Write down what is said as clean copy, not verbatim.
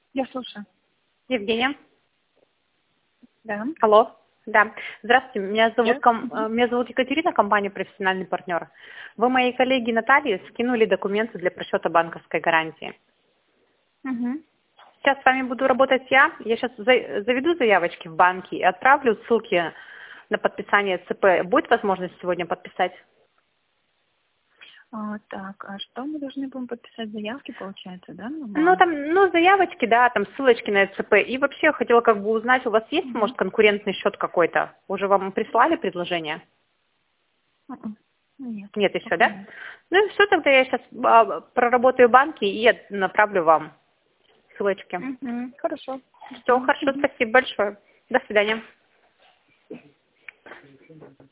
Я слушаю. Евгения. Да. Алло. Да. Здравствуйте. Я? Меня зовут Екатерина, компания «Профессиональный партнер». Вы моей коллеге Наталье скинули документы для просчета банковской гарантии. Угу. Сейчас с вами буду работать я. Я сейчас заведу заявочки в банке и отправлю ссылки на подписание ЦП. Будет возможность сегодня подписать? Так, а что мы должны будем подписать заявки, получается, да, на Ну, банк? там, заявочки, да, там ссылочки на ЦП. И вообще я хотела как бы узнать, у вас есть, Угу. может, конкурентный счет какой-то? Уже вам прислали предложение? Нет, Нет еще, пока да? нет. Ну и все, тогда я сейчас проработаю банки и направлю вам ссылочки. Угу. Хорошо. Все, Ждем. хорошо, спасибо большое. До свидания.